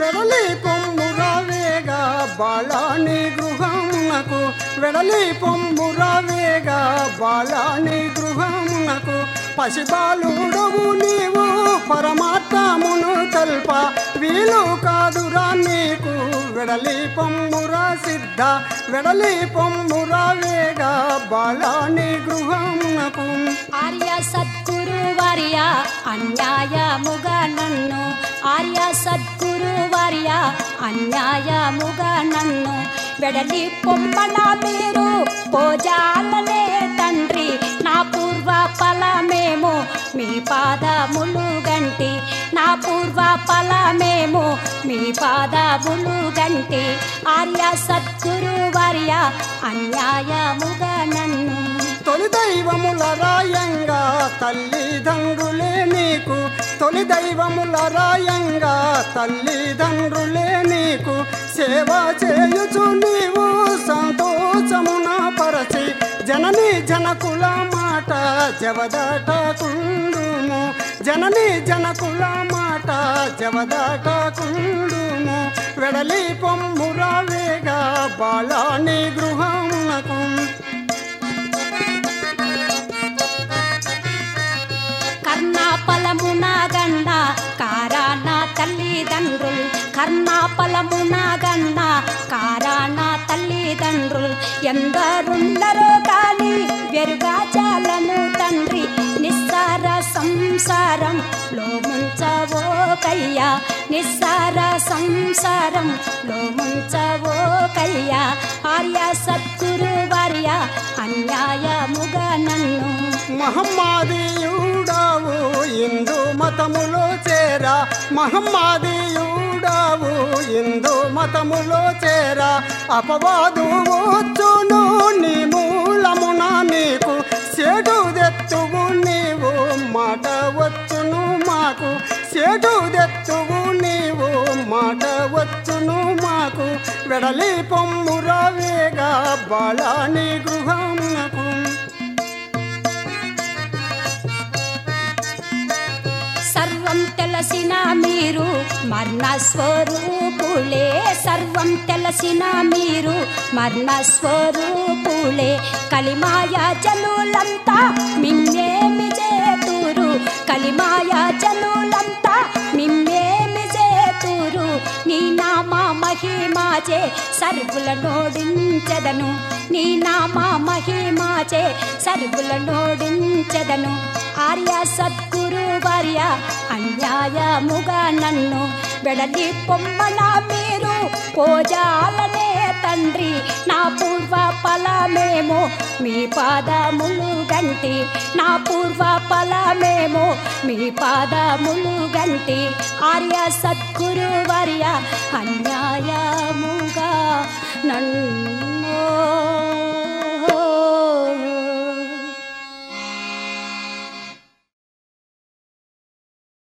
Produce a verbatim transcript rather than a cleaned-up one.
వెడలి పొమ్మురావేగా బాలాని గృహమునకు వెడలి పొమ్మురావేగా బాలాని గృహమునకు పసిబాలుడవు నీవు పరమాత్మమును తల్ప వీలు కాదురా నీకు వెడలి పొమ్మురా సిద్ధ వెడలి పొమ్మురావేగా బాలాని గృహమునకు ఆర్య సద్గురు వార్య అన్యాయముగా నన్ను ఆర్య సద్గురు వార్య అన్యాయముగా నన్ను వెడలి పొమ్మన మీరు పోజాలనే తండ్రి నా పూర్వ ఫలమేమో మీ పాదములు గంటి నా పూర్వ ఫలమేమో మీ పాదములు గంటి ఆర్య సద్గురు వార్య అన్యాయముగా నన్ను తొలి దైవముల రాయంగా తల్లిదండ్రులే నీకు తొలి దైవముల రాయంగా తల్లిదండ్రులే నీకు సేవ చేయుచు నీవు సంతోషమున పరచి జనని జనకుల మాట జవదాటకుండుము జనని జనకుల మాట జవదాటకుండుము వెడలి పొమ్మురావేగా బాలాని గృహమునకు కర్ణాపలమున గన్న కారాన తల్లిదండ్రులు కర్ణాపలమున గన్న కారాన తల్లిదండ్రులు ఎందరుండరో కాని వెరుగా చాలను తండ్రి నిస్సార సంసారం లో ముంచవో కయ్యా నిస్సార సంసారం లో ముంచవో కయ్యా ఆర్య సద్గురు వార్య అన్యాయముగా నన్ను మహమ్మాదీయుడావు హిందూ మతములో చేరా మహమ్మాదీయుడావు హిందూ మతములో చేరా అపవాదు వచ్చును నీ మూలమున నీకు సేటు దెత్తువు నీవు మాట వచ్చును మాకు సేటు దెత్తువు నీవు మాట వచ్చును మాకు వెడలి పొమ్మురావేగా బాలాని గృహమునకు సర్వం తెలిసిన మీరు మరణ స్వరూపులే సర్వం తెలిసిన మీరు మరణ స్వరూపులే కలిమాయ జనులంతా మిమ్మేమి చేతురు కలిమాయ జనులంతా మిమ్మేమి చేతురు నీ నామ మహిమాచే సర్వుల నోడించెదను నీ నామ మహిమాచే సర్వుల నోడించెదను ఆర్య సద్గురు వార్య అన్యాయముగా నన్ను వెడలి పొమ్మన మీరు పోజాలనే తండ్రి నా పూర్వ ఫలమేమో మీ పాదములు గంటి నా పూర్వ ఫలమేమో మీ పాదములు గంటి ఆర్య సద్గురు వార్య అన్యాయముగా నన్ను